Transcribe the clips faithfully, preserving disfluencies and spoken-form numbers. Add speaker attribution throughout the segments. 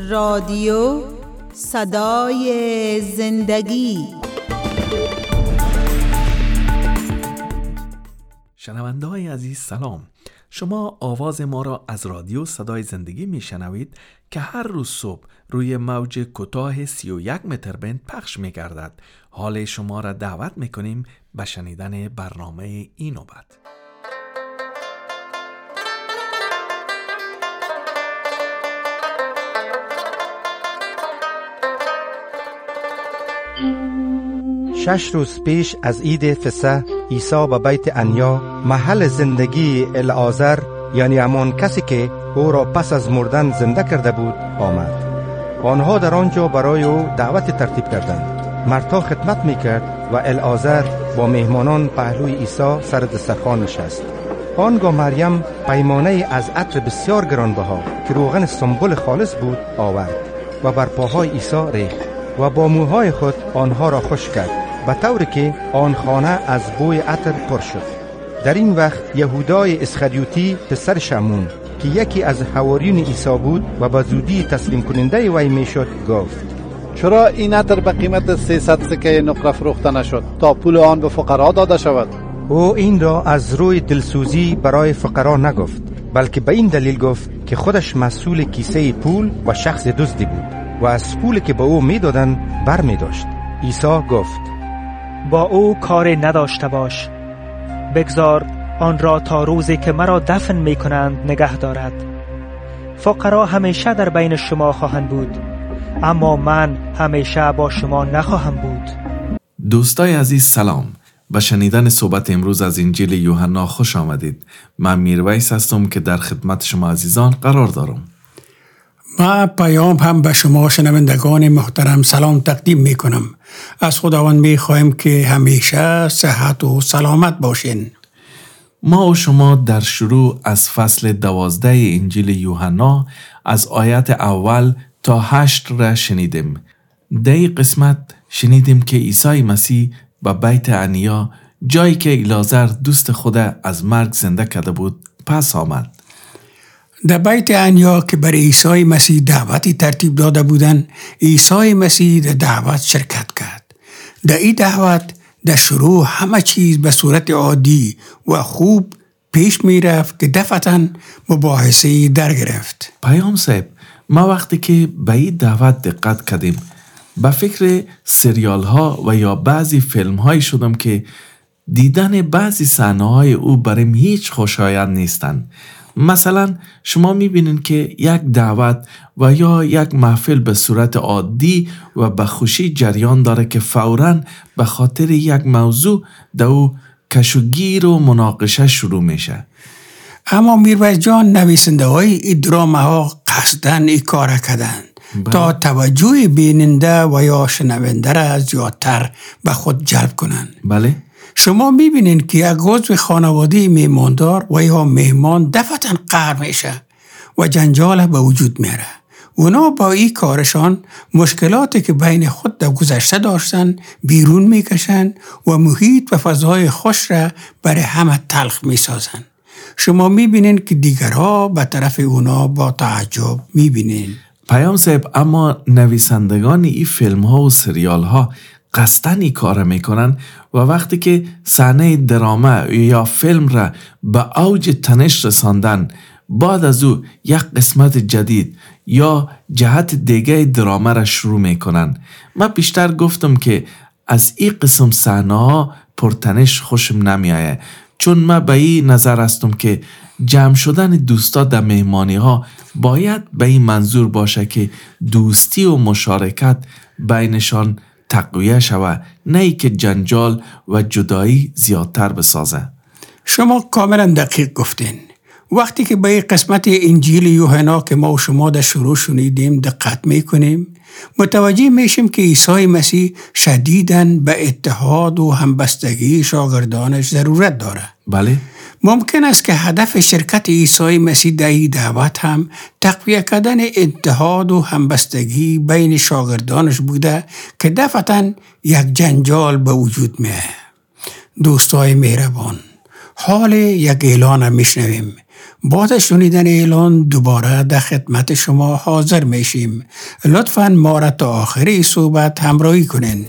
Speaker 1: رادیو صدای زندگی.
Speaker 2: شنونده های عزیز سلام. شما آواز ما را از رادیو صدای زندگی می شنوید که هر روز صبح روی موج کوتاه سی و یک متر بند پخش می گردد. حال شما را دعوت می کنیم به شنیدن برنامه این نوبت.
Speaker 3: شش روز پیش از عید فسح عیسی به بیت عنیا محل زندگی العازر، یعنی همان کسی که او را پس از مردن زنده کرده بود، آمد. آنها در آنجا برای او دعوت ترتیب کردند. مرتا خدمت میکرد و العازر با مهمانان پهلوی عیسی سر دسترخوان نشست. آنگاه مریم پیمانه از عطر بسیار گرانبها که روغن سنبل خالص بود آورد و بر پاهای عیسی ریخت و با موهای خود آنها را خشک کرد، به طوری که آن خانه از بوی عطر پر شد. در این وقت یهودای اسخریوطی پسر شمون که یکی از حواریون عیسی بود و به زودی تسلیم کننده وی میشد گفت:
Speaker 4: چرا این عطر به قیمت سیصد سکه نقره فروخته نشد تا پول آن به فقرا داده شود؟
Speaker 3: او این را از روی دلسوزی برای فقرا نگفت، بلکه به این دلیل گفت که خودش مسئول کیسه پول و شخص دزدی بود و از پولی که به او میدادن بر می داشت. عیسی گفت:
Speaker 5: با او کار نداشته باش، بگذار آن را تا روزی که مرا دفن می کنند نگه دارد. فقرا همیشه در بین شما خواهند بود، اما من همیشه با شما نخواهم بود.
Speaker 2: دوستای عزیز سلام. به شنیدن صحبت امروز از انجیل یوحنا خوش آمدید. من میرویس هستم که در خدمت شما عزیزان قرار دارم.
Speaker 6: ما پیام هم به شما شنوندگان محترم سلام تقدیم می کنم. از خداوند می خواهیم که همیشه صحت و سلامت باشین.
Speaker 2: ما و شما در شروع از فصل دوازده انجیل یوحنا از آیت اول تا هشت را شنیدیم. در این قسمت شنیدیم که عیسی مسیح به بیت عنیا، جایی که العازر دوست خود از مرگ زنده کرده بود، پس آمد.
Speaker 6: در بیت عنیا که برای عیسی مسیح دعوتی ترتیب داده بودند، عیسی مسیح در دعوت شرکت کرد. در این دعوت در شروع همه چیز به صورت عادی و خوب پیش می رفت که دفعتاً مباحثه در گرفت.
Speaker 2: پیام صاحب، ما وقتی که به این دعوت دقت کردیم، به فکر سریال ها و یا بعضی فیلم های شدم که دیدن بعضی صحنه های او برام هیچ خوشایند نیستن. مثلا شما میبینین که یک دعوت و یا یک محفل به صورت عادی و به خوشی جریان داره که فوراً به خاطر یک موضوع در او کشوگیر و مناقشه شروع میشه.
Speaker 6: اما میرویس جان، نویسنده های این درامه ها قصدن این کار کردن تا توجه بیننده و یا شنونده را زیادتر به خود جلب کنن.
Speaker 2: بله.
Speaker 6: شما میبینین که یک عضو خانواده مهماندار و یا مهمان دفعتاً قهر میشه و جنجال به وجود میاره. اونا با این کارشان مشکلاتی که بین خود در گذشته داشتن بیرون میکشن و محیط و فضای خوش را برای همه تلخ میسازن. شما میبینین که دیگرها به طرف اونا با تعجب میبینین.
Speaker 2: پیام صاحب، اما نویسندگان این فیلم ها و سریال ها قصدن این کار میکنن و وقتی که صحنه دراما یا فیلم را به اوج تنش رساندن، بعد از او یک قسمت جدید یا جهت دیگه دراما را شروع میکنن. من بیشتر گفتم که از این قسم صحنه ها پرتنش خوشم نمیایه، چون من به این نظر هستم که جمع شدن دوستا در مهمانی ها باید به این منظور باشه که دوستی و مشارکت بینشان تقویه شوه، نه ای که جنجال و جدایی زیادتر بسازه.
Speaker 6: شما کاملا دقیق گفتین. وقتی که به قسمت انجیل یوحنا که ما و شما در شروع شنیدیم دقت میکنیم، متوجه میشیم که عیسی مسیح شدیداً به اتحاد و همبستگی شاگردانش ضرورت داره.
Speaker 2: بله.
Speaker 6: ممکن است که هدف شرکت عیسی مسیح در این دعوت هم تقویت کردن اتحاد و همبستگی بین شاگردانش بوده که دفعتاً یک جنجال به وجود میاد. دوستای مهربان، حال یک اعلان میشنویم بعد شنیدن اعلان دوباره در خدمت شما حاضر میشیم. لطفاً ما را تا آخری صحبت همراهی کنین.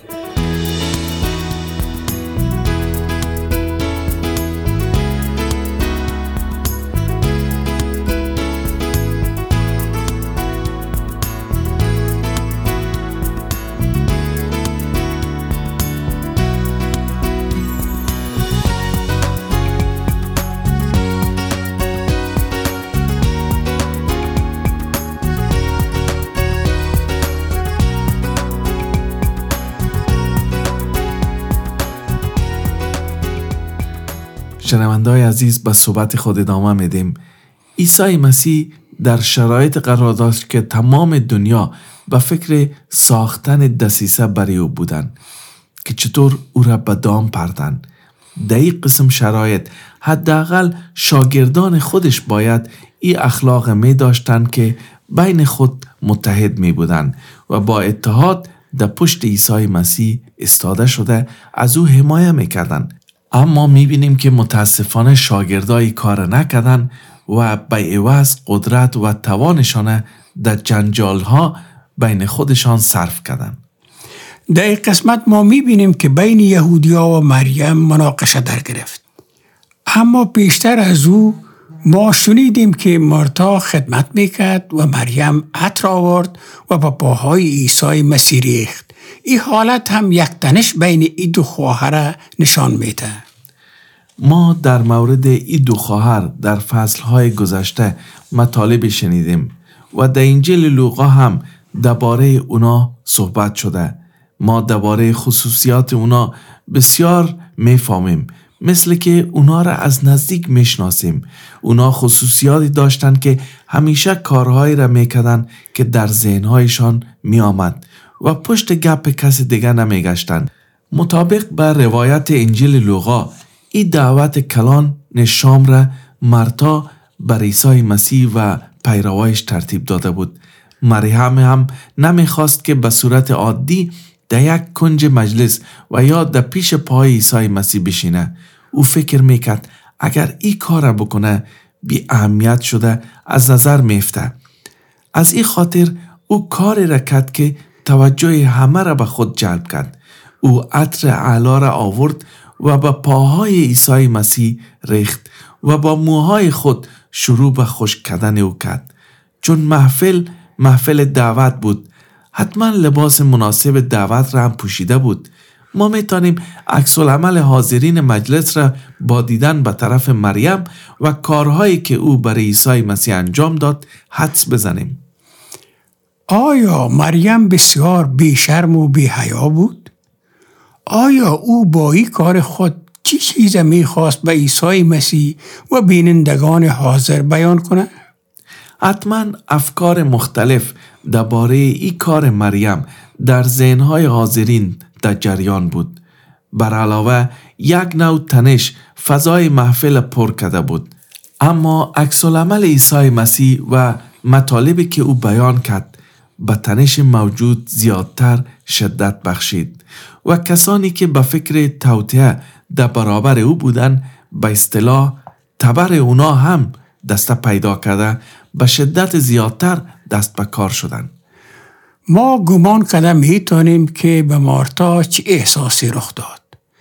Speaker 2: شنونده‌های عزیز، به صحبت خود ادامه میدیم. عیسی مسیح در شرایط قرار داشت که تمام دنیا به فکر ساختن دسیسه برای او بودند که چطور او را به دام پردن. در این قسم شرایط حداقل شاگردان خودش باید این اخلاق می داشتند که بین خود متحد می بودند و با اتحاد در پشت عیسی مسیح استاده شده از او حمایت می کردند. اما میبینیم که متاسفانه شاگردای کار نکردن و به عوض قدرت و توانشان در جنجالها بین خودشان صرف کردن.
Speaker 6: در این قسمت ما میبینیم که بین یهودیا و مریم مناقشه در گرفت. اما بیشتر از او ما شنیدیم که مارتا خدمت میکرد و مریم عطر آورد و با پاهای عیسی مسیح ریخت. این حالت هم یک تنش بین این دو خواهر نشان میده.
Speaker 2: ما در مورد این دو خواهر در فصلهای گذشته مطالب شنیدیم و در انجیل لوقا هم درباره اونا صحبت شده. ما درباره خصوصیات اونا بسیار میفهمیم، مثل که اونا را از نزدیک میشناسیم. اونا خصوصیاتی داشتن که همیشه کارهایی را میکردن که در ذهنهایشان میآمد و پشت گپ کسی دیگه نمیگشتن. مطابق به روایت انجیل لوقا، این دعوت کلان نشام را مرتا بر عیسی مسیح و پیروایش ترتیب داده بود. مریم هم نمیخواست که به صورت عادی در یک کنج مجلس و یا در پیش پای عیسی مسیح بشینه. او فکر میکرد اگر این کار را بکنه بی اهمیت شده از نظر میفته. از این خاطر او کاری را کرد که توجه همه را به خود جلب کرد. او عطر اعلی را آورد و به پاهای عیسی مسیح ریخت و با موهای خود شروع به خشک کردن او کرد. چون محفل محفل دعوت بود، حتما لباس مناسب دعوت را هم پوشیده بود. ما میتونیم عکس العمل حاضرین مجلس را با دیدن به طرف مریم و کارهایی که او برای عیسی مسیح انجام داد حدس بزنیم.
Speaker 6: آیا مریم بسیار بی شرم و بی حیا بود؟ آیا او با این کار خود چی چیز میخواست به عیسی مسیح و بینندگان حاضر بیان کنه؟
Speaker 2: حتما افکار مختلف درباره این کار مریم در ذهنهای حاضرین در جریان بود. بر علاوه یک نوع تنش فضای محفل پر کرده بود. اما عکس العمل عیسی مسیح و مطالبی که او بیان کرد به تنش موجود زیادتر شدت بخشید و کسانی که به فکر توطئه در برابر او بودند به اصطلاح تبر اونا هم دست پیدا کرده به شدت زیادتر دست به کار شدند.
Speaker 6: ما گمان کرده میتونیم که به مارتا چه احساسی رخ داد.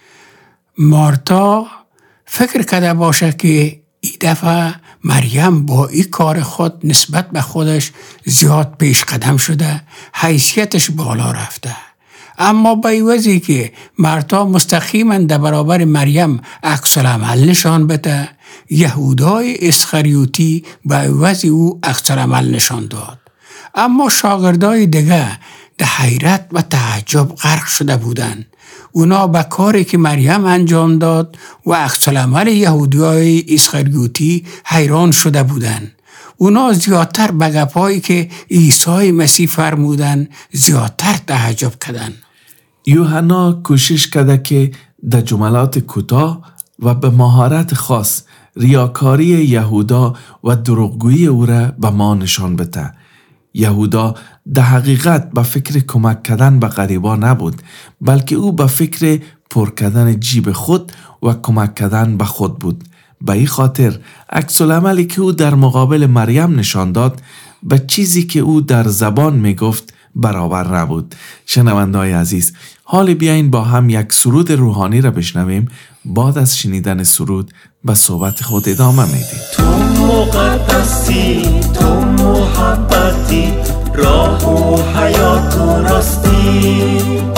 Speaker 6: مارتا فکر کرده باشه که این دفعه مریم با این کار خود نسبت به خودش زیاد پیش قدم شده، حیثیتش بالا رفته. اما به عوضی که مارتا مستقیما در برابر مریم عکس العمل نشان بده، یهودای اسخریوتی به عوض او عکس العمل نشان داد. اما شاگردای دیگه در حیرت و تعجب غرق شده بودند. اونا به کاری که مریم انجام داد و عکس العمل یهودیای اسخریوتی حیران شده بودند. اونا زیادتر به گپایی که عیسی مسیح فرمودن زیادتر تعجب کردند.
Speaker 2: یوحنا کوشش کرده که در جملات کوتاه و به مهارت خاص ریاکاری یهودا و دروغگویی او را به ما نشان بده. یهودا در حقیقت به فکر کمک کردن به غریبا نبود، بلکه او به فکر پر کردن جیب خود و کمک کردن به خود بود. به این خاطر عکس العملی که او در مقابل مریم نشان داد به چیزی که او در زبان می گفت برابر نبود. شنونده‌های عزیز، حال بیاین با هم یک سرود روحانی را بشنویم. بعد از شنیدن سرود به صحبت خود ادامه میدیم.
Speaker 7: تو مقدسی، تو محبتی، راه و حیات و راستی،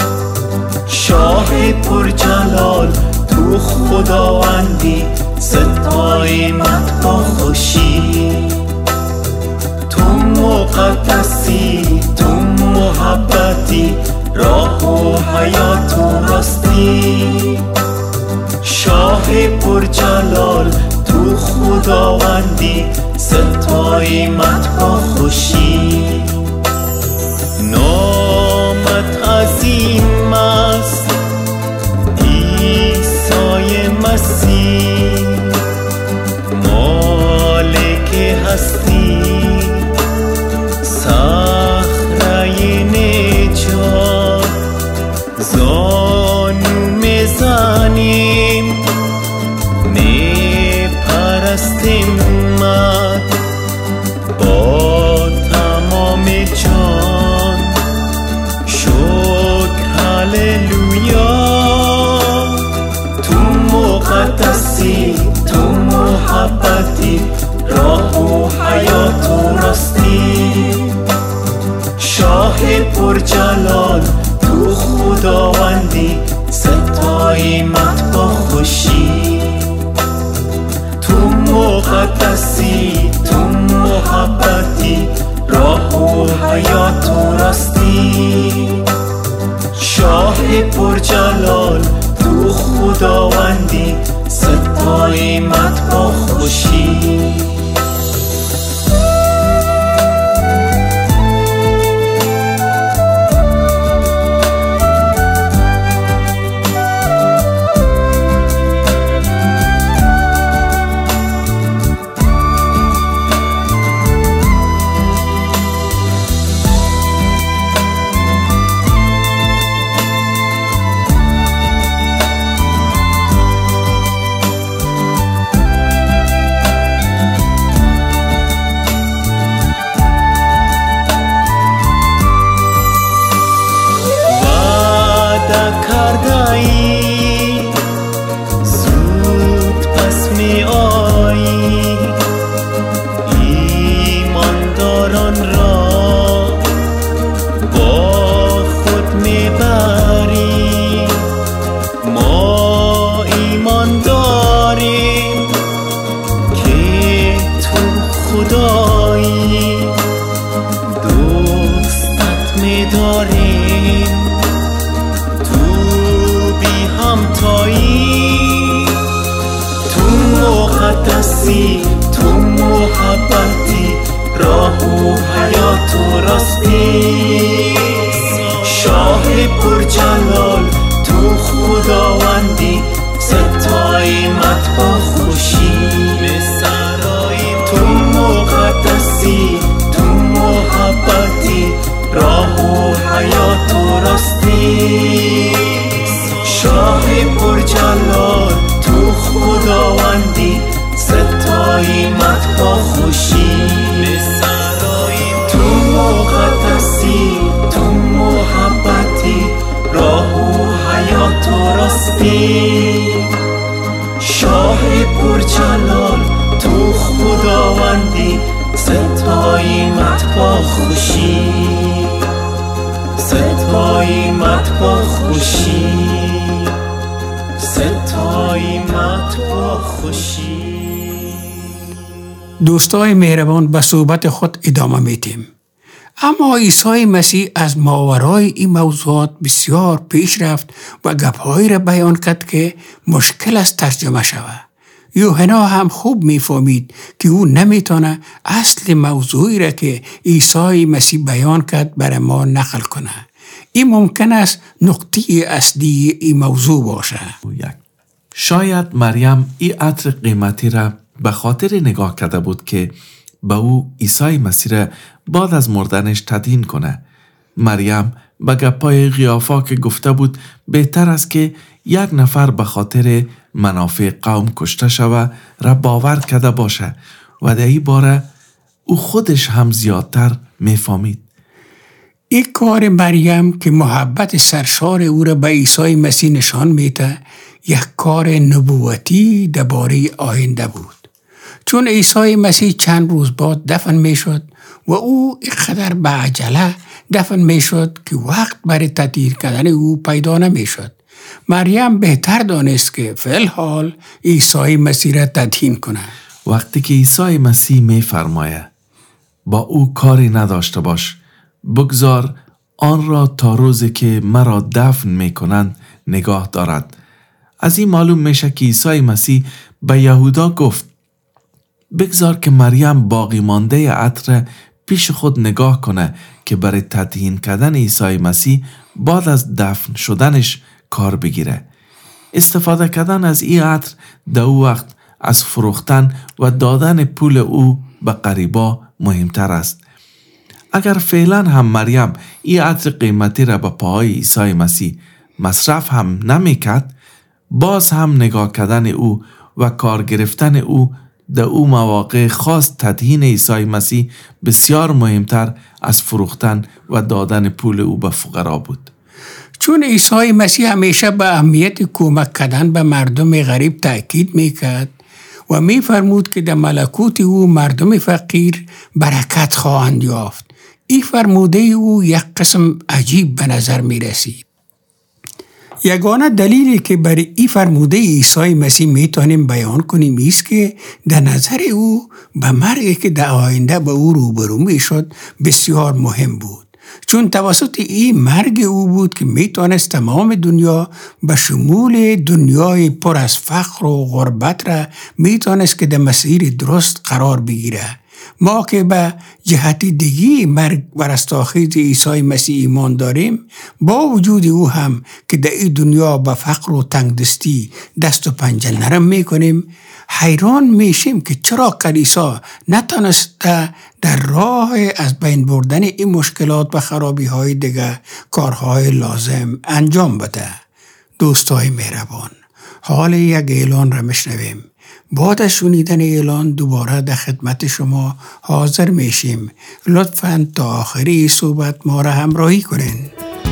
Speaker 7: شاه پر جلال، تو خداوندی، ستایمت با خوشی. تو مقدسی، تو محبتی، راه و حیات و راستی، شاه پر جلال، تو خداوندی، ستایمت با خوشی. نامت عظیم است عیسی مسیح، مالک هستی، صخره نجات، زانو میزنیم میپرستیمت با تمام جان. شکر هللویا. تو مقدسی، تو محبتی، راه و حیات و راستی، شاه پر جلال، تو خداوندی، ستایمت با خوشی. تو مقدسی، تو محبتی، راه و حیات و راستی، شاه پر جلال، تو خداوندی، ستایمت با خوشی. تو محبتی، راه و حیات و راستی، شاه پر جلال، تو خداوندی، ستایمت با خوشی. تو مقدسی، تو محبتی، راه و حیات و راستی، شاه پر جلال، تو خداوندی، ستایمت با خوشی. تو مقدسی، تو محبتی، راه و حیات و راستی، شاه پر جلال، تو خداوندی، ستایمت با خوشی. ستایمت با خوشی، ستایمت با خوشی.
Speaker 6: دوستای مهربان، به صحبت خود ادامه میدیم. اما عیسی مسیح از ماورای این موضوعات بسیار پیش رفت و گپ‌هایی را بیان کرد که مشکل است ترجمه شود. یوحنا هم خوب میفهمید که او نمیتونه اصل موضوعی را که عیسی مسیح بیان کرد برای ما نقل کنه. این ممکن است نقطه اصلی این موضوع باشه.
Speaker 2: شاید مریم این عطر قیمتی را به خاطر نگاه کرده بود که به او عیسی مسیح را بعد از مردنش تدین کنه. مریم به گپای قیافا که گفته بود بهتر است که یک نفر به خاطر منافع قوم کشته شوه را باور کرده باشه و در این باره او خودش هم زیادتر میفهمید.
Speaker 6: این کار مریم که محبت سرشار او را به عیسی مسیح نشان میده یک کار نبوتی درباره آینده بود. چون عیسی مسیح چند روز بعد دفن میشد و او اینقدر به عجله دفن میشد که وقت برای تدفین کردن او پیدا نمیشد. مریم بهتر دانست که فی الحال عیسی مسیح را تدفین کنه.
Speaker 2: وقتی که عیسی مسیح میفرماید با او کاری نداشته باش، بگذار آن را تا روزی که مرا دفن میکنند نگاه دارد، از این معلوم میشه که عیسی مسیح به یهودا گفت بگذار که مریم باقی مانده عطر پیش خود نگاه کنه که برای تدفین کردن عیسی مسیح بعد از دفن شدنش کار بگیره. استفاده کردن از این عطر در او وقت از فروختن و دادن پول او به غریبا مهمتر است. اگر فعلا هم مریم این عطر قیمتی را به پاهای عیسی مسیح مصرف هم نمیکرد، باز هم نگاه کردن او و کار گرفتن او در او مواقع خاص تدفین عیسی مسیح بسیار مهمتر از فروختن و دادن پول او به فقرا بود.
Speaker 6: چون عیسی مسیح همیشه به اهمیت کمک کردن به مردم غریب تأکید میکرد و میفرمود که در ملکوت او مردم فقیر برکت خواهند یافت. این فرموده او یک قسم عجیب به نظر میرسید. یگانه دلیلی که برای این فرموده عیسی مسیح میتونیم بیان کنیم ایست که در نظر او به مرگی که در آینده به او روبرو میشد بسیار مهم بود. چون توسط این مرگ او بود که میتونست تمام دنیا به شمول دنیای پر از فقر و غربت را میتونست که در مسیر درست قرار بگیره. ما که به جهت دیگی مرگ و رستاخیز عیسی مسیح ایمان داریم، با وجود او هم که در این دنیا به فقر و تنگدستی دست و پنجه نرم میکنیم، حیران میشیم که چرا کلیسا نتونسته در راه از بین بردن این مشکلات و خرابی های دیگه کارهای لازم انجام بده. دوستای مهربان، حال یک اعلان را میشنویم. بعد از شنیدن اعلان دوباره در خدمت شما حاضر میشیم. لطفاً تا آخری صحبت ما را همراهی کنین.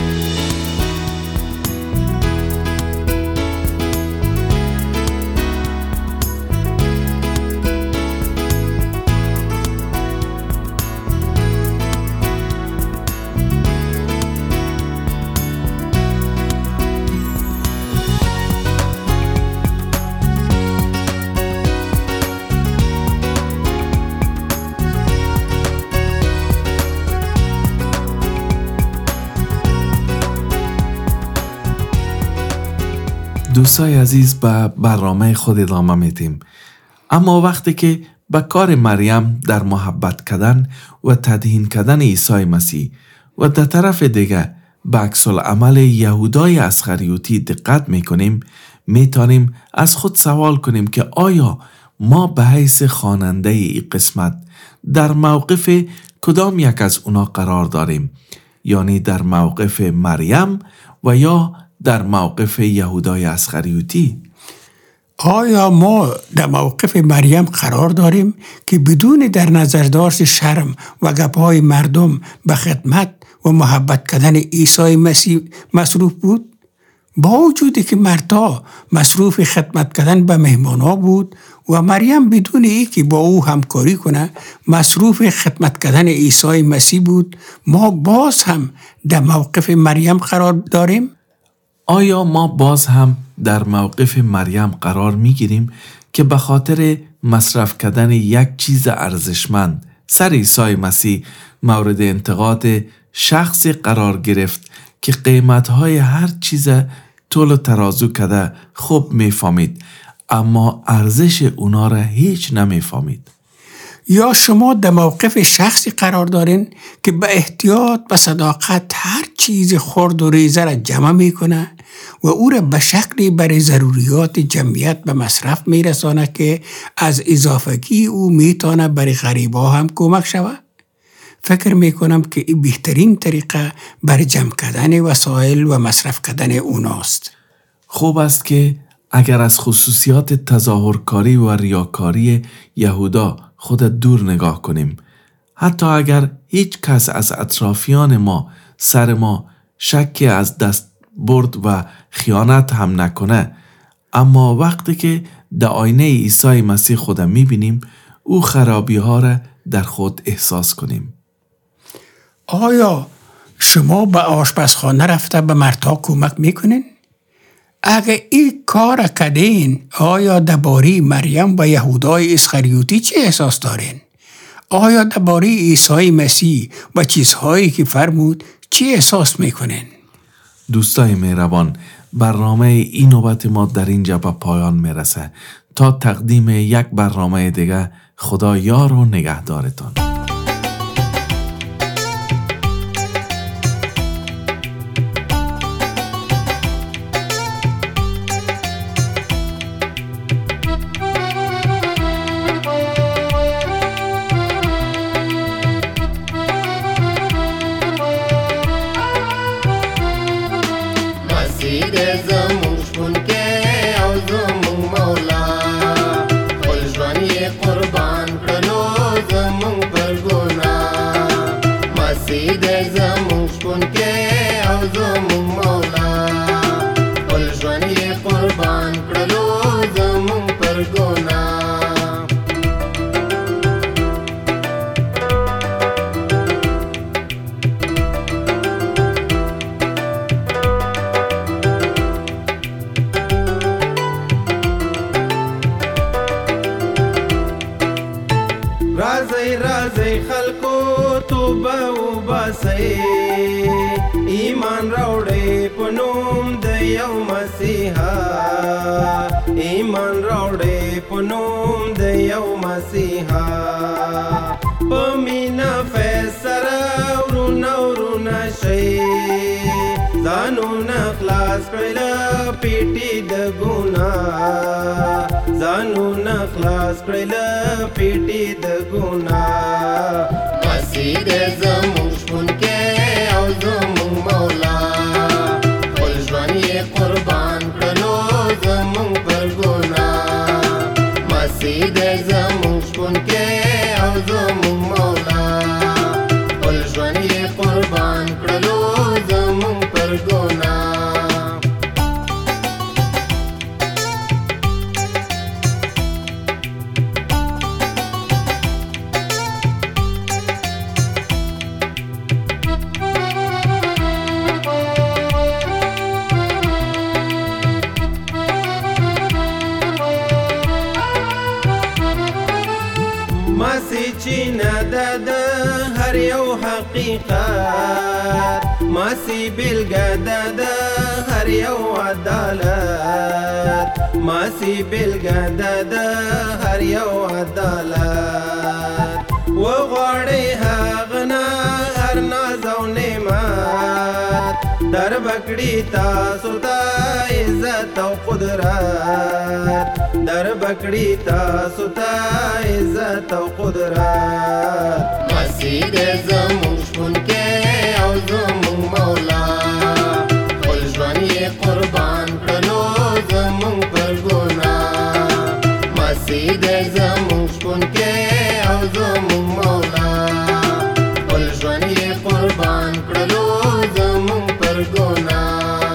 Speaker 2: دوستای عزیز، به برنامه خود ادامه میدیم. اما وقتی که به کار مریم در محبت کردن و تدفین کردن عیسی مسیح و در طرف دیگه به عکس العمل یهودای اسخریوطی دقت میکنیم، میتونیم از خود سوال کنیم که آیا ما به حیث خواننده این قسمت در موقف کدام یک از اونا قرار داریم؟ یعنی در موقف مریم و یا در موقف یهودای اسخریوطی؟
Speaker 6: آیا ما در موقف مریم قرار داریم که بدون در نظر داشت شرم و گپ‌های مردم به خدمت و محبت کردن عیسی مسیح مصروف بود؟ با وجودی که مرتا مصروف خدمت کردن به مهمانا بود و مریم بدون ای که با او همکاری کنه مصروف خدمت کردن عیسی مسیح بود، ما باز هم در موقف مریم قرار داریم؟
Speaker 2: آیا ما باز هم در موقف مریم قرار میگیریم که به خاطر مصرف کردن یک چیز ارزشمند سر عیسی مسیح مورد انتقاد شخصی قرار گرفت که قیمتهای هر چیز طول و ترازو کرده خوب میفهمید اما ارزش اونا را هیچ نمیفهمید؟
Speaker 6: یا شما در موقف شخصی قرار دارین که به احتیاط و صداقت هر چیز خرد و ریزه را جمع میکنه و او را به شکلی برای ضروریات جمعیت به مصرف میرسانه که از اضافگی او میتونه برای غریبا هم کمک شود؟ فکر میکنم که این بهترین طریقه برای جمع کردن وسایل و مصرف کردن اوناست.
Speaker 2: خوب است که اگر از خصوصیات تظاهرکاری و ریاکاری یهودا خود دور نگاه کنیم، حتی اگر هیچ کس از اطرافیان ما سر ما شکی از دست برد و خیانت هم نکنه، اما وقتی که در آینه عیسی مسیح خود میبینیم، او خرابی ها را در خود احساس کنیم.
Speaker 6: آیا شما به آشپزخانه رفته به مرتا کمک میکنین؟ اگه این کار کردین، آیا درباره مریم و یهودای اسخریوطی چه احساس دارین؟ آیا درباره عیسی مسیح و چیزهایی که فرمود چه احساس میکنین؟
Speaker 2: دوستای مهربان، برنامه این نوبت ما در اینجا به پایان میرسه. تا تقدیم یک برنامه دیگه، خدا یار و نگهدارتان.
Speaker 8: رازی رازی خلقو توبه و باسی، ایمان راوڑی پنوم د یو مسیحا، ایمان راوڑی پنوم د یو مسیحا، پمینا فیسر ورونا ورونا شئی، ځانونه خلاص کړل پیټي د ګناه، ځانونه خلاص کړل پیټي د ګناه. مسیح دې زموږ ښوونکی او زموږ مولا، خپل ژوند یې قربان کړلو زموږ پر ګناه. مسیح دې زموږ ښوونکی او زموږ مولا، خپل ژوند یې قربان کړلو زموږ پر ګناه. مسیح چې نه د هر یو حقیقت، مسیح بیلګه د هر یو عدالت، مسیح بیلګه د هر یو عدالت. وغواړئ هغه نه هر ناز او نعمت، در بکړي تاسو ته عزت او قدرت، در بکړي تاسو ته عزت او قدرت. مسیح دې زموږ ښوونکی او زموږ مولا، خپل ژوند یې قربان کړلو زموږ پر ګناه. مسیح دې زموږ ښوونکی او زموږ مولا، خپل ژوند یې قربان کړلو زموږ پر ګناه.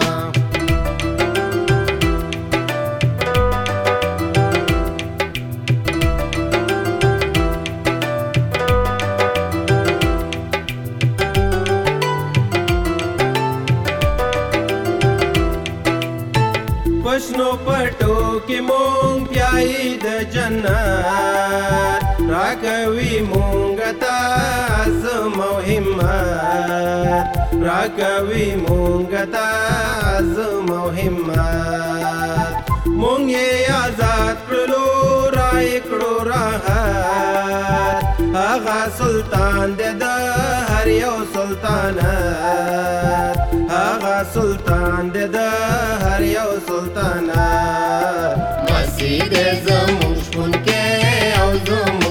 Speaker 8: پشنو پټو کې مونږ پیایي د جنت، راکوي مونږ ته عزم او همت، راکوي مونږ ته عزم او همت. مونږ یې آزاد کړلو رای کړو راحت، هغه سلطان دې د هر یو سلطنت، هغه سلطان دې د هر یو سلطنت. مسیح دې زموږ ښوونکی او زموږ